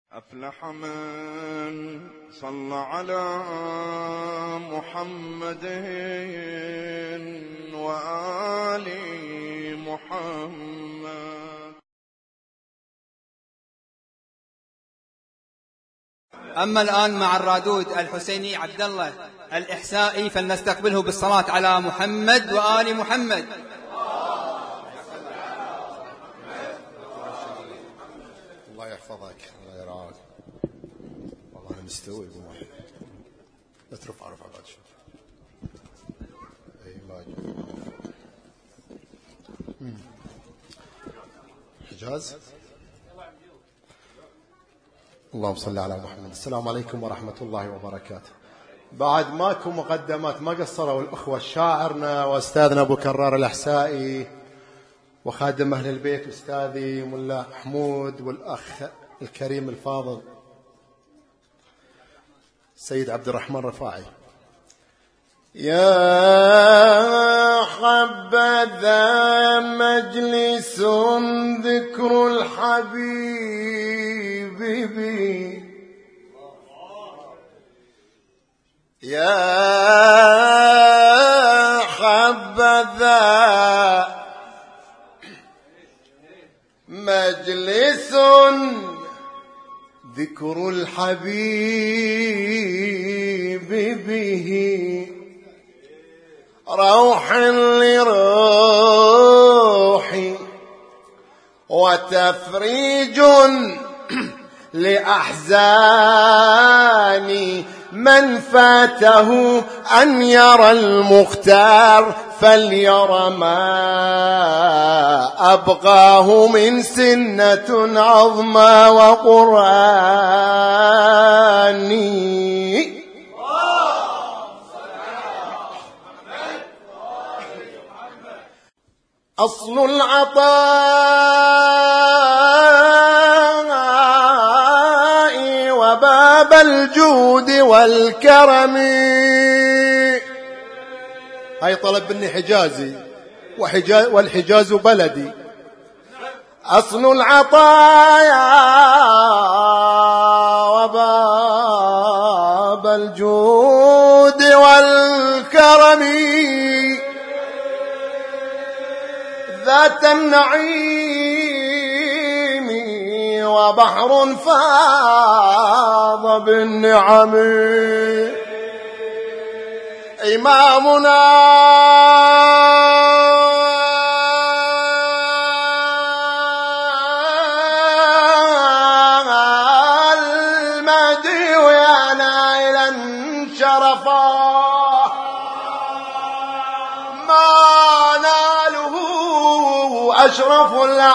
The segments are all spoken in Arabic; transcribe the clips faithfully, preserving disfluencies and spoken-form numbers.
أفلح من صلى على محمد وآل محمد. أما الآن مع الرادود الحسيني عبد الله الإحسائي، فلنستقبله بالصلاة على محمد وآل محمد. الله يحفظك، الله يرعاك. والله أنا مستوي أبو واحد. لا ترفع رفع بعد شوي. أي ما حجاز. اللهم صل على محمد. السلام عليكم ورحمة الله وبركاته. بعد ماكو مقدمات، ما قصروا الأخوة شاعرنا وأستاذنا أبو كرار الإحسائي وخادم أهل البيت أستاذي ملا حمود والأخ الكريم الفاضل سيد عبد الرحمن رفاعي. يا حبذا مجلس ذكر الحبيب بي، يا حبذا مجلس ذكر الحبيب به، روح لروحي وتفريج لأحزاني، من فاته أن يرى المختار فليرى ما أبقاه من سنة عظمى وقرآني. أصل العطاء وباب الجود والكرم. هاي طلب مني حجازي وحجاز والحجاز بلدي. أصل العطايا وباب الجود والكرم، ذات النعيم وبحر فاض بالنعم. إمامنا المهدي يا نائلا شرفا، ما ناله أشرف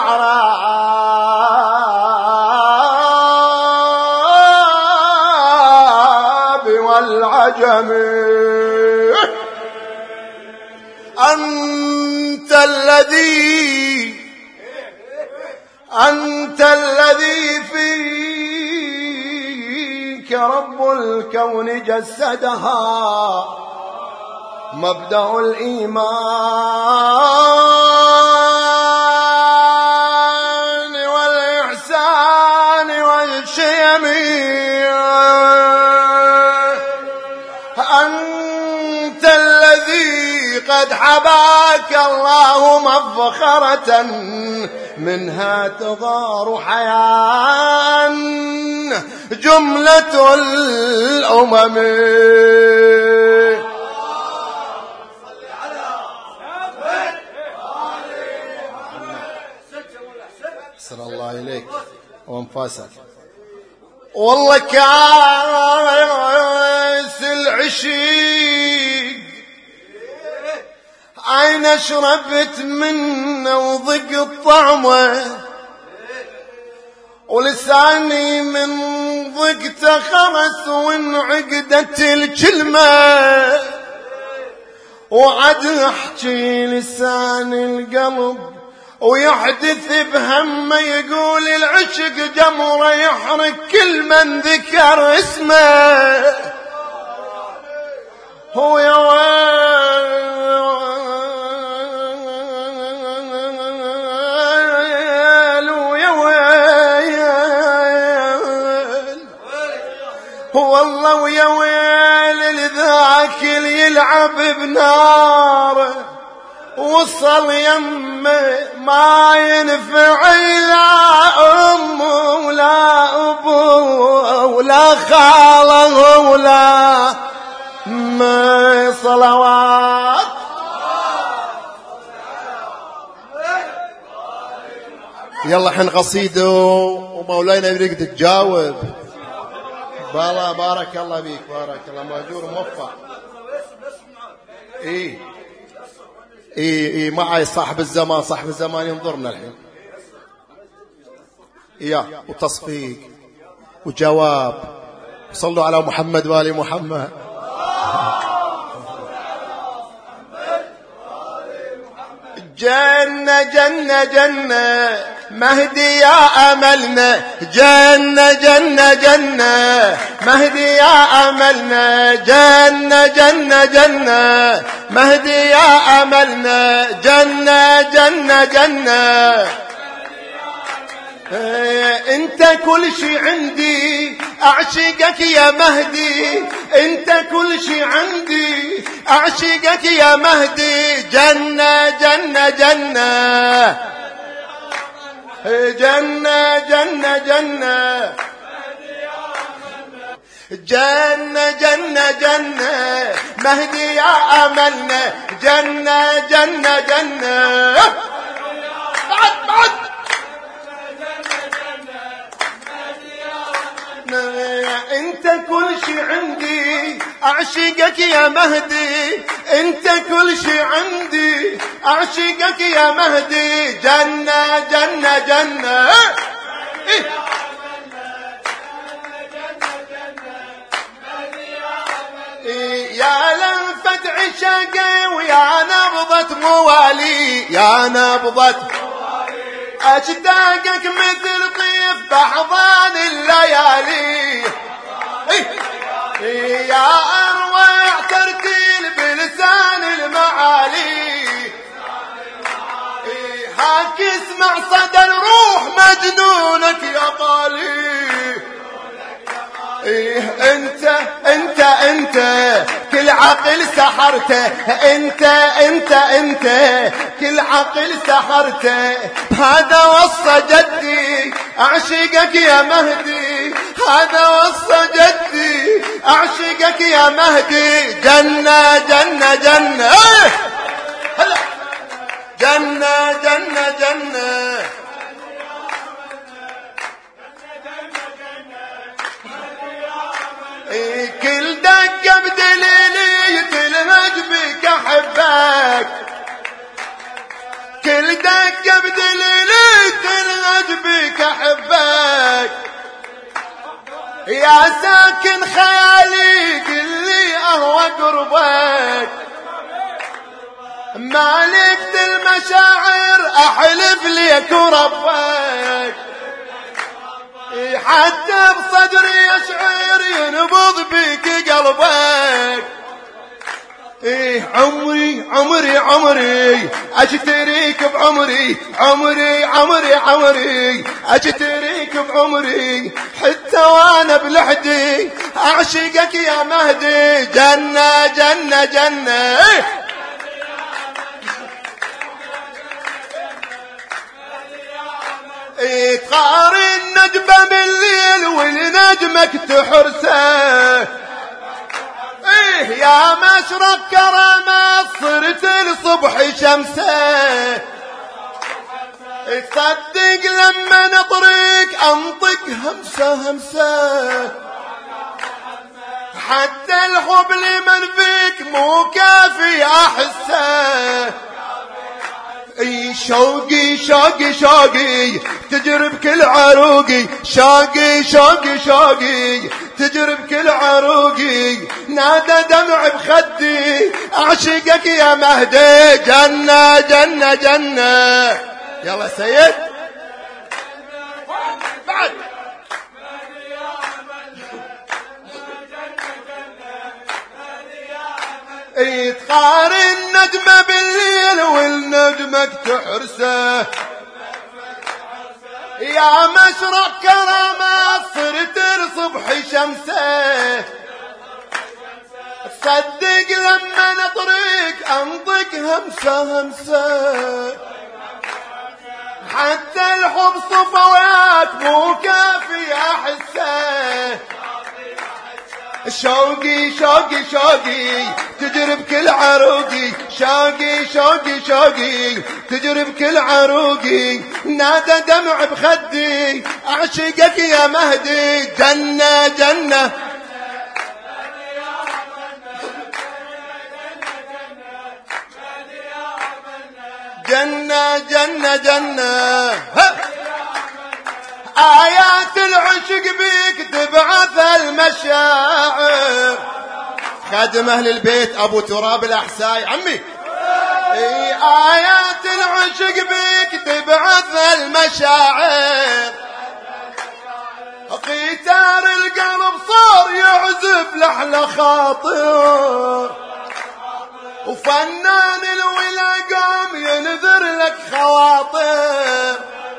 الأعراب والعجم. أنت الذي أنت الذي فيك رب الكون جسدها، مبدأ الإيمان والإحسان والشيم. أنت الذي قد حباك الله مفخرة منها تغار حياة جملة الأمم. صلى الله إليك وانفاسك. والله كاس العشيق عين شربت منه وضق طعمه، ولساني من ضقته خرس وانعقدت الكلمة، وعد احكي لسان القلب ويحدث بهمه، يقول العشق جمره يحرق كل من ذكر اسمه. هو يا ويل ويا ويل والله ويا ويل لذاك اللي يلعب بناره وصل يمه ما ينفع لا أم ولا أبو ولا خاله ولا أم. صلوات يلا حن قصيده ومولانا يريد تجاوب. بالا بارك الله بيك، بارك الله، ماجور موفق. ايه ايه ايه معي صاحب الزمان، صاحب الزمان ينظرنا الحين. يا وتصفيق وجواب. صلوا على محمد وآل محمد. جنة جنة جنة مهدي يا أملنا، جنة جنة جنة مهدي يا أملنا، جنة جنة جنة مهدي يا أملنا، جنة جنة جنة. انت كل شي عندي اعشقك يا مهدي، انت كل شي عندي اعشقك يا مهدي، جنة جنة جنة جنة جنة جنة جنة جنة جنة مهدي يا أملنا، جنة جنة جنة. بعد بعد انت كل شي عندي اعشقك يا مهدي، انت كل شي عندي اعشقك يا مهدي، جنة جنة جنة. إيه؟ إيه يا لنفة عشاقي ويا نبضة موالي، يا نبضة أشتاقك مثل طيف بحضان الليالي. إيه إيه يا أروع ترتيل بلسان المعالي، إيه هاك اسمع صدى الروح مجنونك يا طالي. إيه انت انت انت كل عقل سحرته، انت انت انت كل عقل سحرته، هذا وصى جدي اعشقك يا مهدي، هذا وصى جدي اعشقك يا مهدي، جنة جنة جنة. هلا جنة جنة جنة كل دقة بدليلي تلهج بك أحبك، كل دقة بدليلي تلهج بك أحبك، يا ساكن خيالي قلي أهوى قربك، مالكت المشاعر أحلف ليك وربك، حتى بصدري أشعر ينبض بك قلبك. إيه عمري عمري عمري أشتريك بعمري، عمري عمري عمري أشتريك بعمري، حتى وأنا بلحدي أعشقك يا مهدي، جنة جنة جنة. إيه تقارن ندبة بالليل ولنجمك تحرسه، إيه يا مشرق كرامات صرت الصبح شمسه، تصدق لما نطريك انطق همسة همسة، حتى الحب لمن فيك مو كافي احسه، اي شوقي شوقي شوقي تجرب كل عروقي، شوقي شوقي شوقي تجرب كل عروقي، نادى دمع بخدي اعشقك يا مهدي، جنة جنة جنة. يلا سيد بعد اي تقارن نجمة بالليل والنجمك تحرسه، يا مشرق كرامات صرت الصبح شمسه صدق لما نطرق انطق همسه همسه حتى الحب صفوات مو كافي احسه شوقي شوقي شوقي تجري بكل عروقي شوقي شوقي شوقي تجري بكل عروقي نادى دمع بخدي اعشقك يا مهدي جنة جنة جنة جنة جنة آيات العشق بيك تبعث المشاعر خادم أهل البيت أبو تراب الأحساي عمي اي آيات العشق بيك تبعث المشاعر قيتار القلب صار يعزف لحلى خاطر وفنان الولا قام ينذر لك خواطر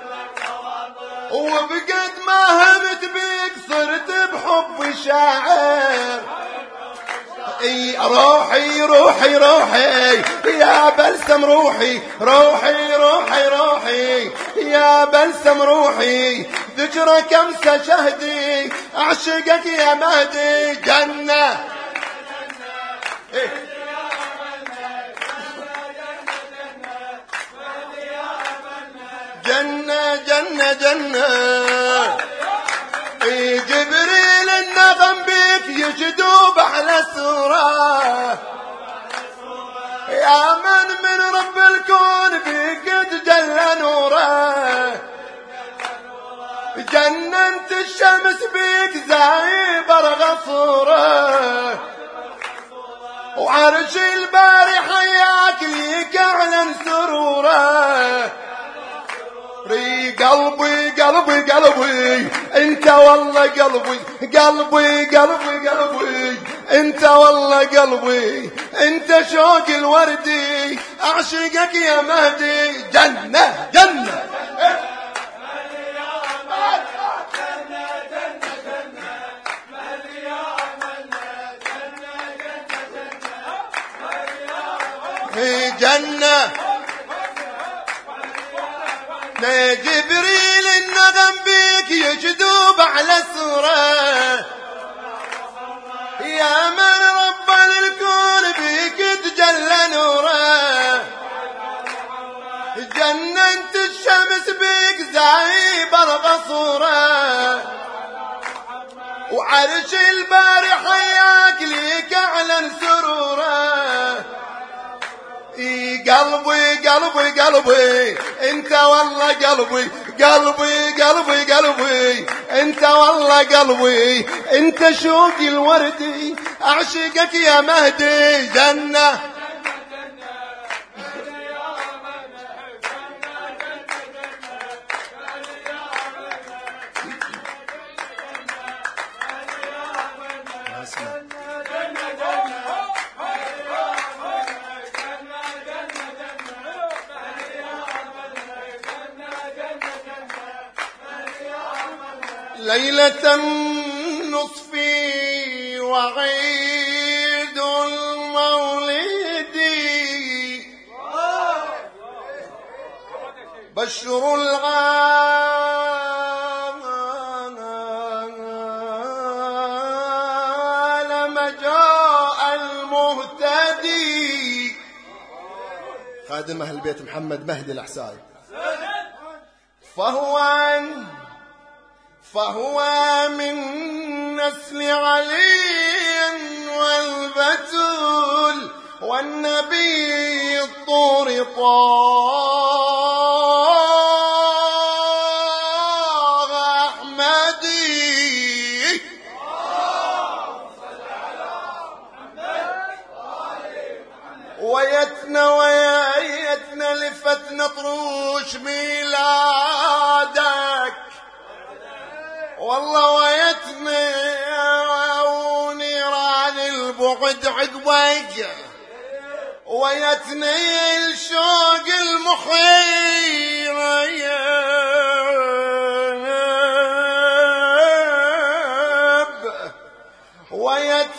وبقد ما همت بيك صرت بحب شاعر اي روحي روحي روحي يا بلسم روحي روحي روحي روحي يا بلسم روحي ذكرك امسى شهدي اعشقك يا مهدي جنة إيه. جنة جنة جنة اي جبريل النغم بيك يجدوب على سورة يا من من رب الكون بيك تجلى نوره جننت الشمس بيك زايب غصوره وعرش الباري حياك ليك اعلن سروره قلبي قلبي قلبي انت والله قلبي قلبي قلبي قلبي انت والله قلبي انت شوق الوردي اعشقك يا مهدي جنة جنة في جنة جبريل النغم بيك يجدوب على سورة يا من رب الكون بيك تجلى نوره جننت الشمس بيك زايب الغصوره وعرش الباري حياك ليك اعلن سروره قلبي قلبي قلبي انت والله قلبي قلبي قلبي قلبي انت والله قلبي انت شوقي الوردي اعشقك يا مهدي جنة ليلة النصف وعيد المولد بشر العالم جاء المهتدي خادم أهل البيت محمد مهدي الأحساي فهو فهو من نسل علي والبتول والنبي الطور طه أحمدي ويتنا ويتنا لفتنا طروش ميلادك والله ويتني ونيران البعد عقبك ويتني الشوق المحير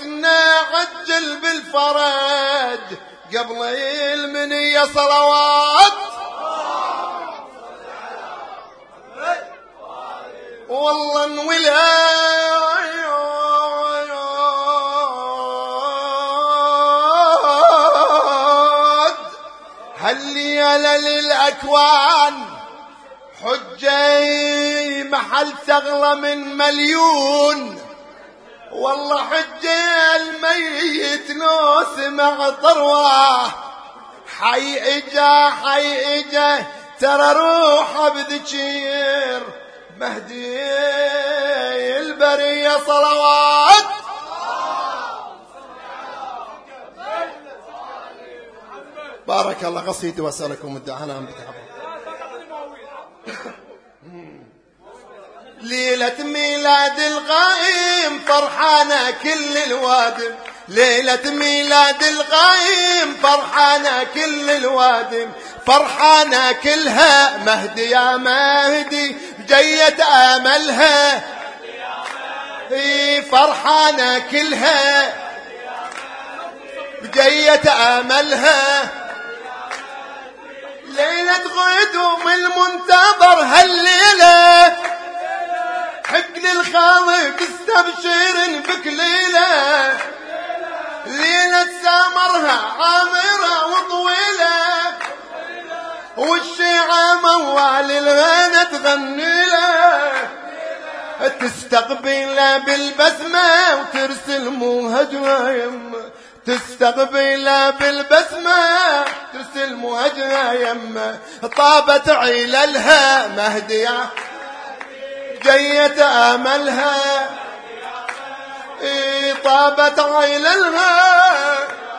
وقتنا عجل بالفرج قبل المنية صلوات. والله انولاد هالليلة للأكوان حجي محل تغلى من مليون. والله حجي الميت لو سمع طرواه حي اجا حي اجا ترى روحه بذكير مهدي البرية صلوات. بارك الله قصيدي واسألكم الدعاء. أنا بتعبد ليلة ميلاد القائم فرحانة كل الوادم. ليلة ميلاد القائم فرحانة كل الوادم. فرحانة كلها مهدي يا مهدي جية آملها. فرحانة كلها جية آملها. ليلة غدوم المنتظر هالليلة حق للخالق استبشر بك ليلة. ليلة سامرها عامرة وطويلة والشيعة موال الغنى تغني له. تستقبله بالبسمة وترسل مهجرة يمه. تستقبله بالبسمة ترسل مهجرة يمه. طابت عللها مهدية جية آملها. إيه طابت عللها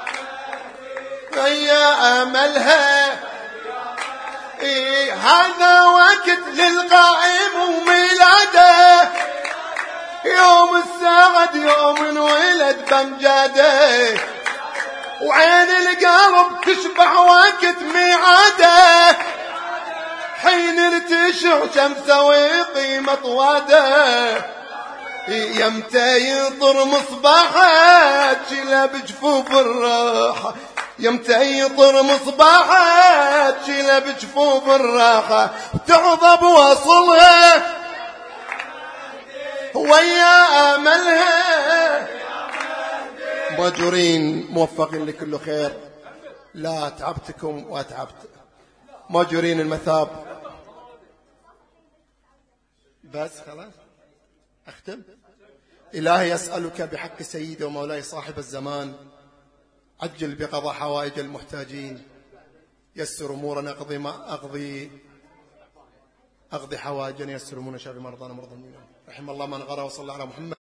جية آملها. إيه هذا وقت للقائم وميلاده يوم السعد يوم انولد بمجاده. وعين القلب تشبع وقت ميعاده حين ارتشع شمسه ويقيم اطواده. يمتى يطر مصباحات شيله بجفوف الراحه. يمتى يطر مصباحات شيله بجفوف الراحه. تعظب وصلها ويا املها. ماجورين موفقين لكل خير. لا تعبتكم واتعبت. ماجورين المثاب. بس خلاص أختم. إلهي أسألك بحق سيدي ومولاي صاحب الزمان عجل بقضاء حوائج المحتاجين. يسر أمورنا أقضي ما أقضي أقضي حوائجنا. يسر أمورنا شافي مرضانا مرضى المؤمنين. رحم الله من غرى وصلى على محمد.